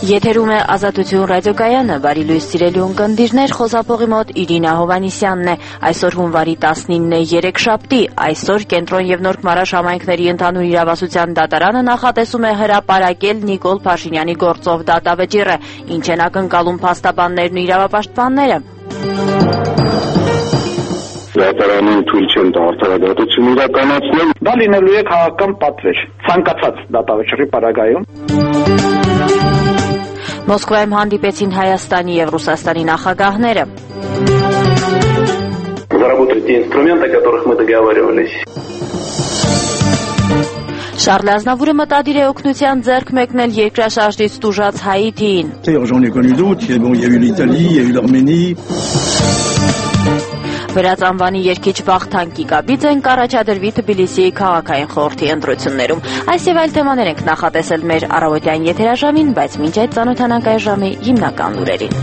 Եթերում է Ազատություն ռադիոկայանը, բարի լույս սիրելի ունկնդիրներ, խոսափողի մոտ Իրինա Հովանիսյանն է։ Այսօր հունվարի 19-ն է, երեքշաբթի, այսօր Կենտրոն եւ Նորք Մարաշ համայնքների ընդհանուր իրավասության դատարանը նախատեսում է հրապարակել Նիկոլ Փաշինյանի գործով դատավճիռը, ինչ են ակնկալում փաստաբաններն ու իրավապաշտպանները։ Դատարանին թույլ չեն տա արդարադատություն իրականացնել։ Դա լինելու է քաղաքական պատվեր, ցանկացած դատավճիռի պարագայում։ Մոսկվայում հանդիպեցին Հայաստանի եւ Ռուսաստանի նախագահները։ Заработали те инструменты, о которых мы договаривались. Շարլ Ազնավուրը մտադիր է օգնության ձեռք մեկնել երկրաշարժից տուժած Հայիթիին։ J'en ai connu d'autres, il y a eu l'Italie, il y a eu l'Arménie. Վրաց երկիչ Վախթան Կիկաբիձեն կառաջադրվի Թբիլիսիի քաղաքային խորհրդի ընտրություններում։ Այս եւ այլ թեմաներ ենք նախատեսել մեր առավոտյան եթերաժամին, բայց մինչ այդ ծանոթանանք այս ժամի հիմնական լուրերին։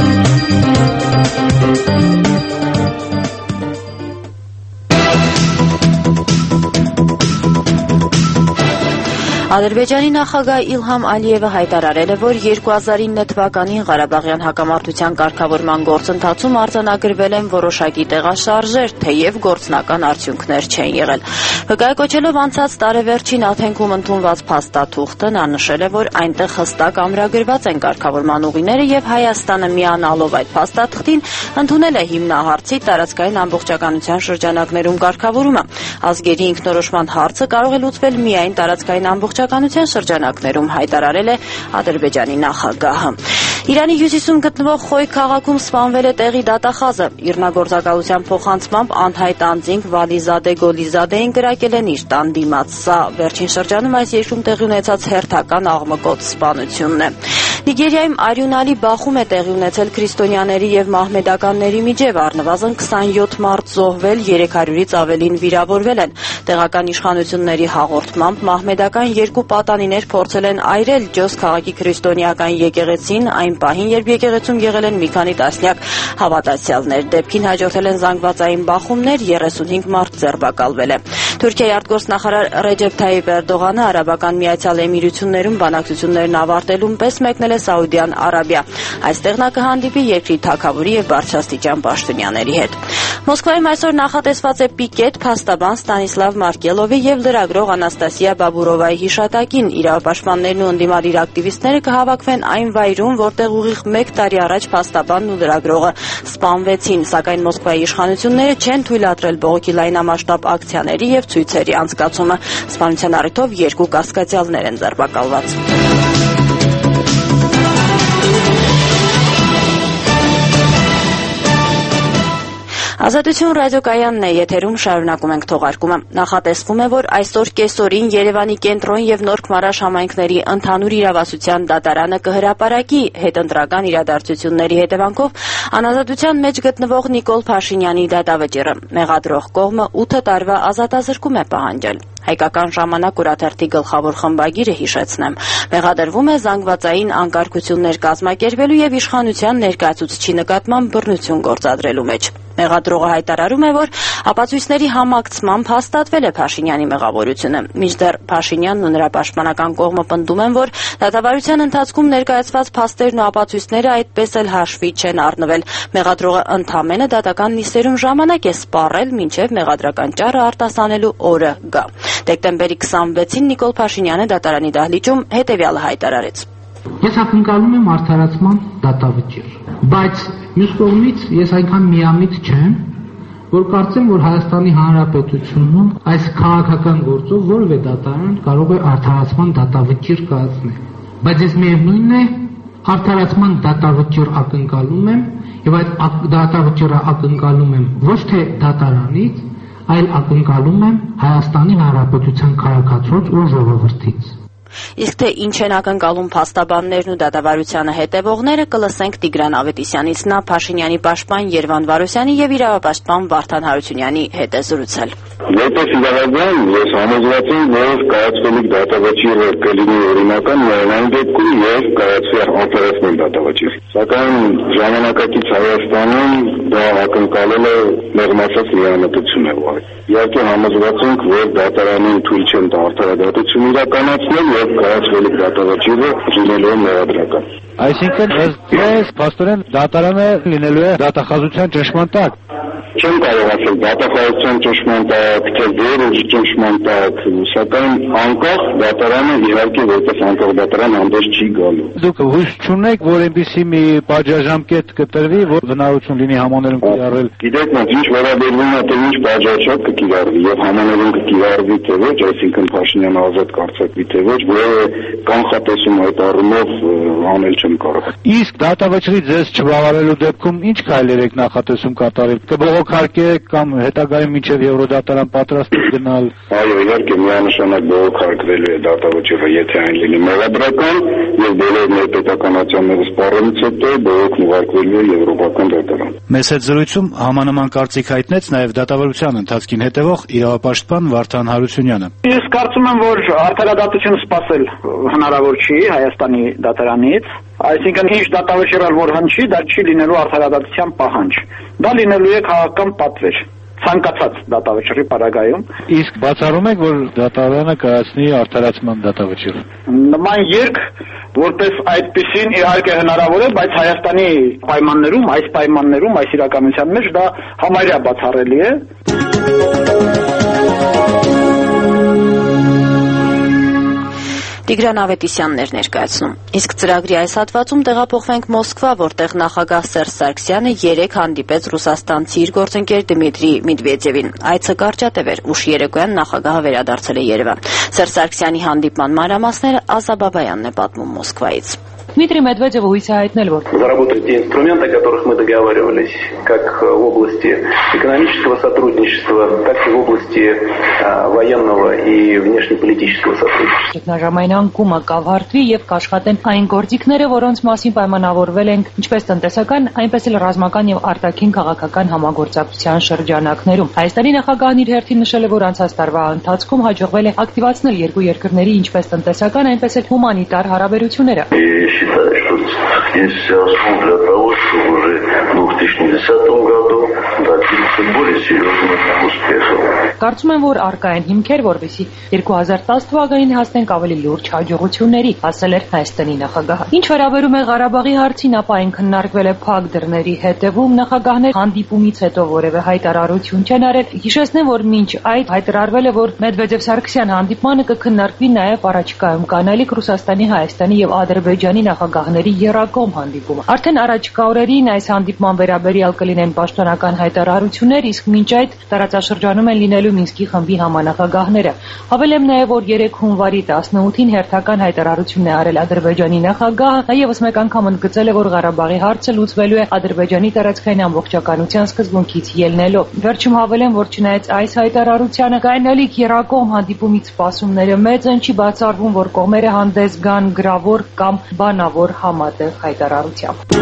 Ադրբեջանի նախագահ Իլհամ Ալիևը հայտարարել է, որ 2009 թվականին Ղարաբաղյան հակամարտության կարգավորման գործընթացում արձանագրվել են որոշակի տեղաշարժեր, թեև գործնական արդյունքներ չեն եղել։ Վկայակոչելով անցած տարեվերջին Աթենքում ընդունված փաստաթուղթը, նա նշել է, որ այնտեղ հստակ ամրագրված են կարգավորման ուղիները եւ Հայաստանը միանալով այդ փաստաթղթին ընդունել է հիմնահարցի տարածքային ամբողջականության շրջանակներում կարգավորումը։ Ազգերի ինքնորոշման հարցը կարող է լուծվել միայն տարածքային ամբողջականության շրջանակներում, հայտարարել է Ադրբեջանի նախագահը։ Իրանի հյուսիսում գտնվող Խոյ քաղաքում սպանվել է տեղի դատախազը։ Իրնագործակալության փոխանցմամբ անհայտ անձինք Վալիզադե Գոլիզադեին կրակել են իր տան դիմաց։ Սա վերջին շրջանում այս երկրում տեղի ունեցած հերթական աղմկոտ սպանությունն է։ Նիգերիայում արյունալի բախում է տեղի ունեցել քրիստոնյաների եւ մահմեդականների միջև, առնվազն 27 մարդ զոհվել, 300-ից ավելին վիրավորվել են։ Տեղական իշխանությունների հաղորդմամբ մահմեդական երկու պատանիներ փորձել են այրել Ջոս քաղաքի քրիստոնեական եկեղեցին այն պահին, երբ եկեղեցում եղել են մի քանի տասնյակ հավատացյալներ։ Դեպքին հաջորդել են զանգվածային բախումներ, 35 մարդ ձերբակալվել է։ Թուրքիայի արտգործնախարար Ռեջեփ Թայիպ Էրդողանը Արաբական Միացյալ Էմիրություններում բանակցություններն ավարտելուն պես մեկնել է Սաուդյան Արաբիա։ Այստեղ նա կհանդիպի երկրի թագավորի եւ բարձրաստիճան պաշտոնյաների հետ։ Մոսկվայում այսօր նախատեսված է պիկետ փաստաբան Ստանիսլավ Մարկելովի եւ լրագրող Անաստասիա Բաբուրովայի հիշատակին։ Իրավապաշտպաններն ու ընդդիմադիր ակտիվիստները կհավաքվեն այն վայրում, որտեղ ուղիղ 1 տարի առաջ փաստաբանն ու լրագրողը սպանվեցին, սակայն Մոսկվայի իշխանությունները չեն թույլատրել բողոքի լայնամասշտաբ ակցիաների եւ ցույցերի անցկացումը։ Սպանության առիթով 2 կասկածյալներ են ձերբակալված։ Ազատություն ռադիոկայանն է, եթերում շարունակում ենք թողարկումը։ Նախատեսվում է, որ այսօր կեսօրին Երևանի Կենտրոն եւ Նորք Մարաշ համայնքների ընդհանուր իրավասության դատարանը կհրապարակի հետընտրական իրադարձությունների հետևանքով անազատության մեջ գտնվող Նիկոլ Փաշինյանի դատավճիռը։ Մեղադրող կողմը 8 տարվա ազատազրկում է պահանջել։ Հայկական ժամանակ օրաթերթի գլխավոր խմբագիրը հիշեցնեմ, մեղադրվում է զանգվածային անկարգություններ կազմակերպելու եւ իշխանության ներկայացուցչի նկատմամբ բռնություն գործադրելու մեջ։ Մեղադրողը հայտարարում է, որ ապացույցների համակցմամբ հաստատվել է Փաշինյանի մեղավորությունը։ Մինչդեռ Փաշինյանն ու նրա պաշտպանական կողմը պնդում են, որ դատավարության ընթացքում ներկայացված փաստերն ու ապացույցները այդպես էլ հաշվի չեն առնվել։ Մեղադրողը ընդամենը դատական նիստերում ժամանակ է սպառել, մինչև մեղադրական ճառը արտասանելու օրը գա։ Դեկտեմբերի 26-ին Նիկոլ Փաշինյանը դատարանի դահլիճում հետևյալը հայտարարեց. Ես ակնկալում եմ արդարացման դատավճիռ, բայց մյուս կողմից ես այնքան միամիտ չեմ, որ կարծեմ, որ Հայաստանի Հանրապետությունում այս քաղաքական գործով որևէ դատարան կարող է արդարացման դատավճիռ կայացնել։ Բայց ես միևնույնն է արդարացման դատավճիռ ակնկալում եմ եւ այդ դատավճիռը ակնկալում եմ ոչ թե դատարանից, այլ ակնկալում եմ Հայաստանի Հանրապետության քաղաքացիներից ու ժողովրդից։ Իսկ թե ինչ են ակնկալում փաստաբաններն ու դատավարությանը հետևողները, կլսենք Տիգրան Ավետիսյանից։ Նա Փաշինյանի պաշտպան Երվան Վարոսյանի եւ իրավապաշտպան Վարդան Հարությունյանի հետ է զրուցել։ Որպես իրավաբան ես համոզված եմ, որ կայացվելիք դատավճիռը կլինի օրինական միայն այն դեպքում, երբ կայացվի արդարացման դատավճիռ։ Սակայն ժամանակակից Հայաստանում դա ակնկալելը մեղմացած լիամտություն է ուղղակի։ Իհարկե համոզված ենք, որ դատարանին թույլ չեն տա արդարադատություն իրականացնել եւ եւ կայացվելիք դատավճիռը լինելու է մեղադրական։ Այսինքն ըստ փաստորեն դատարանը լինելու է դատախազության ճնշման տակ։ Չեմ կարող ասել դատախազության ճնշման տակ, թե որոշ ճնշման տակ, սակայն անկախ դատարանը իհարկե որպես անկախ դատարան հանդես չի գալու։ Դուք հույս չունեք, որ այնպիսի մի պատժաժամկետ կտրվի, որ հնարավորություն լինի համաներում կիրառել։ Գիտեք, ինչ վերաբերվում է թե ինչ պատժաչափ կկիրառվի եւ համաներում կկիրառվի թե ոչ, այսինքն Փաշինյանը ազատ կարծրակվի թե ոչ, որը կանխատեսում այդ առումով անել չեմ կարող։ Իսկ դատավճռի ձեզ չբավարարելու դեպքում ինչ քայլեր եք նախատեսում կատարել։ Կբողոքարկեք կամ հետագայում մինչև Եվրոդատարան պատրաստ եք գնալ։ Այո, իհարկե միանշանակ բողոքարկվելու է դատավճիռը, եթե այն լինի մեղադրական, եւ բոլոր ներպետականացիաները սպառելուց հետո բողոքն ուղարկվելու է Եվրոպական դատարան։ Մեծ հետ զրույցում համանման կարծիք հայտնեց նաև դատավարության ընթացքին հետևող իրավապաշտպան Վարդան Հարությունյանը։ Ես կարծում եմ, որ արդարադատություն սպասել հնարավոր չի Հայաստանի դատարանից, այսինքն ինչ դատավճիռ որ հնչի, դա չի լինելու արդարադատության պահանջ։ Դա լինելու է քաղաքական պատվեր ցանկացած դատավճռի պարագայում։ Իսկ բացառում եք, որ դատարանը կայացնի արդարացման դատավճիռ։ Նման երկ որպես այդպեսին իհարկե հնարավոր է, բայց Հայաստանի պայմաններում, այս իրականության մեջ դա համարյա բացառելի է։ Տիգրան Ավետիսյանն էր ներկայացնում։ Իսկ ծրագրի այս հատվածում տեղափոխվենք Մոսկվա, որտեղ նախագահ Սերժ Սարգսյանը 3 հանդիպեց ռուսաստանցի իր գործընկեր Դմիտրի Մեդվեդևին։ Այցը կարճատև էր, ուշ երեկոյան նախագահը վերադարձել է Երևան։ Սերժ Սարգսյանի հանդիպման մանրամասները Ազա Բաբայանն է պատմում Մոսկվայից։ Дмитрий Медведев уйти вот. Заработать те инструменты, о которых мы договаривались, как в области экономического сотрудничества, так и в области военного и внешнеполитического сотрудничества. Նաժամայնանկումը կավարտվի եւ կաշխատեն այն գործիքները, որոնց մասին պայմանավորվել ենք, ինչպես տնտեսական, այնպես էլ ռազմական եւ արտաքին քաղաքական համագործակցության շրջանակներում։ Հայաստանի նախագահն իր հերթին նշել է, որ անցած տարվա ընթացքում հաջողվել է ակտիվացնել երկու երկրների ինչպես տնտեսական, այնպես էլ հումանիտար հարաբերությունները։ Считаю, что есть все основы для того, чтобы уже в 2010 году добиться более серьезных успехов. Կարծում եմ, որ արկա են հիմքեր, որովհետեւ 2010 թվականին հասնենք ավելի լուրջ հաջողությունների, ասել էր Հայաստանի նախագահը։ Ինչ վերաբերում է Ղարաբաղի հարցին, ապա այն քննարկվել է փակ դռների հետևում, նախագահներ հանդիպումից հետո որևէ հայտարարություն չեն արել։ Հիշեցնեմ, որ մինչ այդ հայտարարվել է, որ Մեդվեդև-Սարգսյան հանդիպմանը կքննարկվի նաև առաջիկայում կանալիք Ռուսաստանի, Հայաստանի եւ Ադրբեջանի նախագահների եռակողմ հանդիպումը։ Արդեն առաջիկա օրերին այս հանդիպման վերաբերյալ կլինեն պաշտոնական հայտարարություններ, իսկ մինչ այդ տարածաշրջանում են լինելու Մինսկի խմբի համանախագահները։ Հավելեմ նաև, որ 3 հունվարի 18-ին հերթական հայտարարություն է արել Ադրբեջանի նախագահը, եւս մեկ անգամ ընդգծել է, որ Ղարաբաղի հարցը լուծվելու է Ադրբեջանի տարածքային ամբողջականության սկզբունքից ելնելով։ Վերջում հավելեմ, որ չնայած այս հայտարարությանը կանալիք եռակողմ հանդիպումից սպասումները մեծ են, չի բացառվում, որ կողմերը հանդես գան գրավոր կամ բանավոր համատեղ հայտարարությամբ։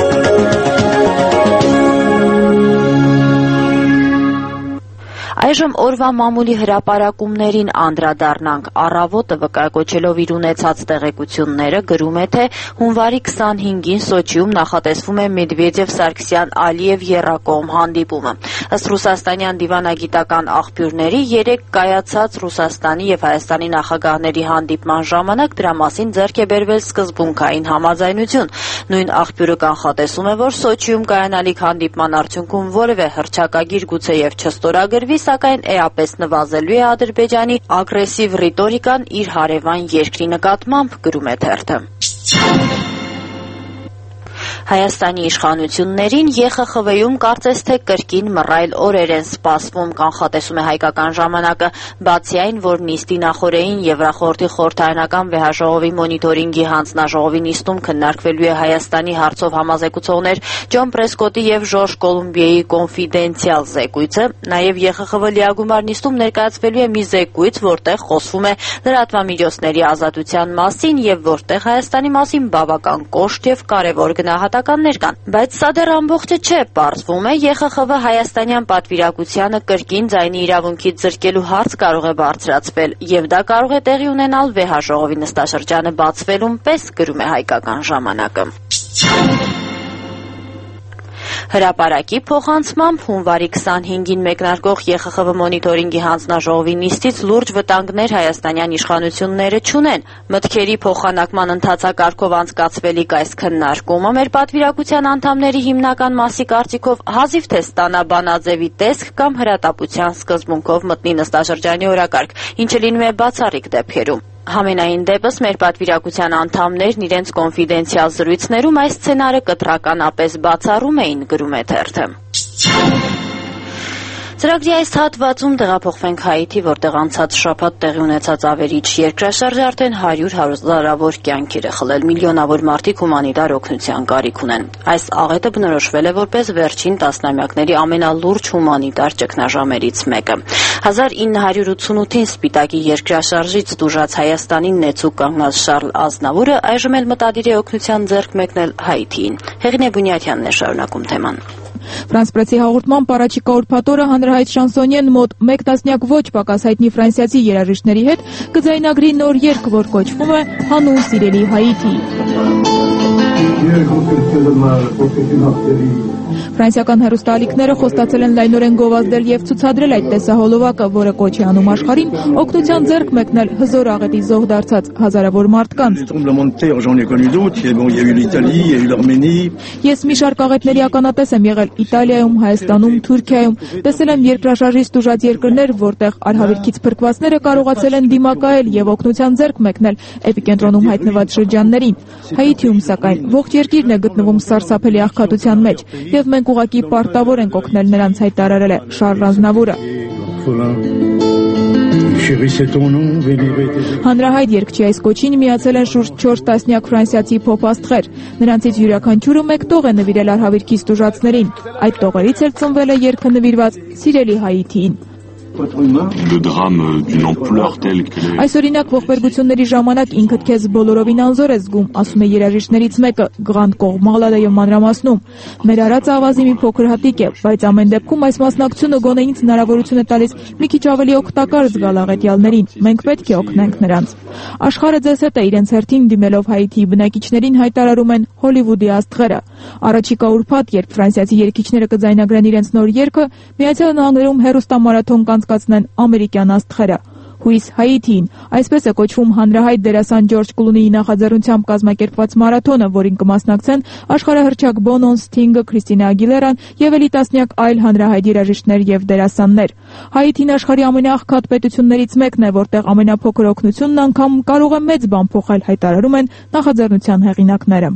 Այժմ օրվա մամուլի հրապարակումներին անդրադառնանք։ Առավոտը վկայակոչելով իր ունեցած տեղեկությունները գրում է, թե հունվարի 25-ին Սոչիում նախատեսվում է Մեդվեդև-Սարգսյան-Ալիև եռակողմ հանդիպումը։ Ըստ ռուսաստանյան դիվանագիտական աղբյուրների 3 կայացած Ռուսաստանի եւ Հայաստանի նախագահների հանդիպման ժամանակ դրա մասին ձեռք է բերվել սկզբունքային համաձայնություն։ Նույն աղբյուրը կանխատեսում է, որ Սոչիում կայանալիք հանդիպման արդյունքում որևէ հռչակագիր գուցեև չստորագրվի, սակայն էապես նվազելու է Ադրբեջանի ագրեսիվ ռիտորիկան իր հարևան երկրի նկատմամբ, գրում է թերթը։ Հայաստանի իշխանություններին ԵԽԽՎ-ում կարծես թե կրկին մռայլ օրեր են սպասվում, կանխատեսում է հայկական ժամանակը, բացի այն, որ նիստի նախօրեին Եվրախորհրդի խորհրդարանական վեհաժողովի մոնիտորինգի հանձնաժողովի նիստում քննարկվելու է Հայաստանի հարցով համազեկուցողներ Ջոն Պրեսկոտի եւ Ժորժ Կոլումբիայի կոնֆիդենցիալ զեկույցը, նաեւ ԵԽԽՎ լիագումար նիստում ներկայացվելու է մի զեկույց, որտեղ խոսվում է լրատվամիջոցների ազատության մասին եւ որտեղ Հայաստանի մասին բավական կոշտ եւ կարեւոր գնահատականներ կան, բայց սա դեռ ամբողջը չէ, պարզվում է ԵԽԽՎ հայաստանյան պատվիրակությանը կրկին ձայնի իրավունքից զրկելու հարց կարող է բարձրացվել եւ դա կարող է տեղի ունենալ վեհաժողովի նստաշրջանը բացվելուն պես, գրում է հայկական ժամանակը։ Հրապարակի փոխանցմամբ հունվարի 25-ին մեկնարկող ԵԽԽՎ մոնիտորինգի հանձնաժողովի նիստից լուրջ վտանգներ հայաստանյան իշխանությունները չունեն։ Մտքերի փոխանակման ընթացակարգով անցկացվելիք այս քննարկումը մեր պատվիրակության անդամների հիմնական մասի կարծիքով հազիվ թե ստանա բանաձևի տեսք կամ հրատապության սկզբունքով մտնի նստաշրջանի օրակարգ, ինչը լինում է բացառիկ դեպքերում։ Համենայն դեպս մեր պատվիրակության անդամներն իրենց կոնֆիդենցիալ զրույցներում այս սցենարը կտրականապես բացառում էին, գրում է թերթը։ Ծրագրի այս հատվածում տեղափոխվենք Հայիթի, որտեղ անցած շաբաթ տեղի ունեցած ավերիչ երկրաշարժը արդեն 100 հազարավոր կյանքեր է խլել, միլիոնավոր մարդիկ հումանիտար օգնության կարիք ունեն։ Այս աղետը բնորոշվել է որպես վերջին տասնամյակների ամենալուրջ հումանիտար ճգնաժամերից մեկը։ 1988-ին Սպիտակի երկրաշարժից տուժած Հայաստանին նեցուկ կանգնած Շարլ Ազնավուրը այժմ էլ մտադիր է օգնության ձեռք մեկնել Հայիթիին։ Հեղինե Բունյաթյանն է շարունակում թեման։ Ֆրանս Պրեսի հաղորդմամբ առաջիկա ուրբաթ օրը հանրահայտ շանսոնյեն մոտ 1 տասնյակ ոչ պակաս հայտնի ֆրանսիացի երաժիշտների հետ կձայնագրի նոր երգ, որ կոչվում է «Հանուն սիրելի Հայիթի»։ Ֆրանսիական հեռուստաալիքները խոստացել են լայնորեն գովազդել եւ ցուցադրել այդ տեսահոլովակը, որը կոչ է անում աշխարհին օգնության ձեռք մեկնել հզոր աղետի զոհ դարձած հազարավոր մարդկանց։ Ես մի շարք աղետների ականատես եմ եղել Իտալիայում, Հայաստանում, Թուրքիայում, տեսել եմ երկրաշարժից տուժած երկրներ, որտեղ արհավիրքից փրկվածները կարողացել են դիմակայել եւ օգնության ձեռք մեկնել էպիկենտրոնում հայտնված շրջաններին։ Հայիթիում, սակայն, ողջ երկիրն է գտնվում սարսափելի աղքատության մեջ, եւ մենք ուղղակի պարտավոր ենք օգնել նրանց, հայտարարել է Շարլ Ազնավուրը։ Հանրահայտ երգչի այս կոչին միացել են շուրջ 4 տասնյակ ֆրանսիացի փոփ-աստղեր։ Նրանցից յուրաքանչյուրը մեկ տող է նվիրել արհավիրքից տուժածներին։ Այդ տողերից էլ ծնվել է երգը նվիրված Սիրելի Հայիթիին։ Այս օրինակ ողբերգությունների ժամանակ ինքդ քեզ բոլորովին անզոր ես զգում, ասում է երաժիշտներից մեկը, Գրանդ Կողմալադը եւ մանրամասնում։ Մեր արածը ավազի մի փոքր հատիկ է, բայց ամեն դեպքում այս մասնակցությունը գոնե ինձ հնարավորություն է տալիս մի քիչ ավելի օգտակար զգալ աղետյալներին։ Մենք պետք է օգնենք նրանց։ Աշխարհը ձեզ հետ է իրենց հերթին դիմելով Հայիթիի բնակիչներին հայտարարում են Հոլիվուդի աստղերը։ Առաջիկա ուրբաթ, երբ ֆրանսիացի երգիչները կձայնագրեն իրենց նոր երգը, Միացյալ Նահանգներում հեռուստամարաթոն կանցկացնեն ամերիկյան աստղերը։ Հույս Հայիթիին, այսպես է կոչվում հանրահայտ դերասան Ջորջ Կլունիի նախաձեռնությամբ կազմակերպված մարաթոնը, որին կմասնակցեն աշխարհահռչակ Բոնոն, Սթինգը, Քրիստինա Ագիլերան եւ էլի տասնյակ այլ հանրահայտ երաժիշտներ եւ դերասաններ։ Հայիթին աշխարհի ամենաաղքատ պետություններից մեկն է, որտեղ ամենափոքր օգնությունն անգամ կարող է մեծ բան փոխել, հայտարարում են նախաձեռնության հեղինակները։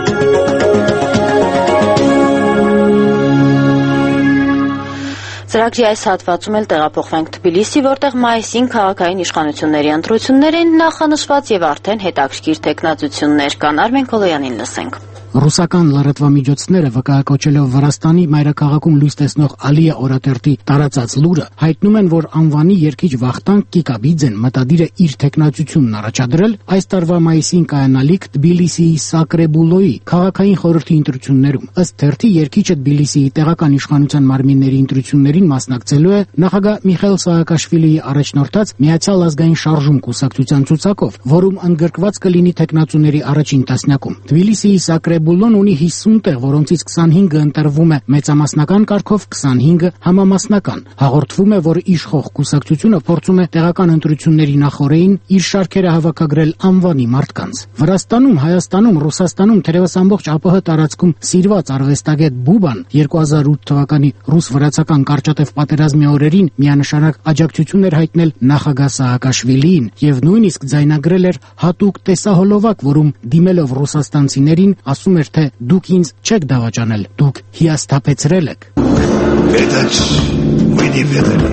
Ծրագրի այս հատվածում էլ տեղափոխվենք Թբիլիսի, որտեղ մայիսին քաղաքային իշխանությունների ընտրություններ են նախանշված եւ արդեն հետաքրքիր տեխնացություններ կան։ Արմեն Կոլոյանին լսենք։ Ռուսական լրատվամիջոցները վկայակոչելով Վրաստանի մայրաքաղաքում լույս տեսնող Ալիա օրաթերթի տարածած լուրը հայտնում են, որ անվանի երգիչ Վախտանգ Կիկաբիձեն մտադիր է իր տեխնացությունն առաջադրել այս տարվա մայիսին կայանալիք Թբիլիսիի Սակրեբուլոյի քաղաքային խորհրդի ընտրություններում։ Ըստ թերթի երգիչը Թբիլիսիի տեղական իշխանության մարմինների ընտրություններին մասնակցելու է նախագահ Միխայիլ Սահակաշվիլիի առաջնորդած Միացյալ ազգային շարժում կուսակցության ցուցակով, որում ընդգրկված կլինի տեխնացուների առաջին տասնյակում։ Թբիլիսիի Սակրեբուլոն ունի 50 տեղ, որոնցից 25-ը ընտրվում է մեծամասնական կարգով, 25-ը համամասնական։ Հաղորդվում է, որ իշխող կուսակցությունը փորձում է տեղական ընտրությունների նախօրեին իր շարքերը հավաքագրել անվանի մարդկանց։ Վրաստանում, Հայաստանում, Ռուսաստանում, թերևս ամբողջ ԱՊՀ տարածքում սիրված արվեստագետ Բուբան 2008 թվականի ռուս-վրացական կարճատև պատերազմի օրերին միանշանակ աջակցություն էր հայտնել նախագահ Սահակաշվիլիին եւ նույնիսկ ձայնագրել էր հատուկ տեսահոլովակ, որում դիմելով ռուսաստանցիներին ասում էր, թե դուք ինձ չեք դավաճանել, դուք հիասթափեցրել եք։ Ведать вы не ведали,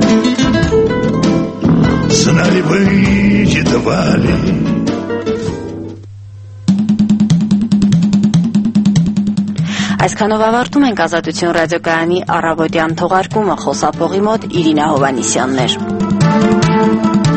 знали вы едва ли. Այսքանով ավարտում ենք Ազատություն ռադիոկայանի առավոտյան թողարկումը, խոսափողի մոտ Իրինա Հովանիսյանն էր։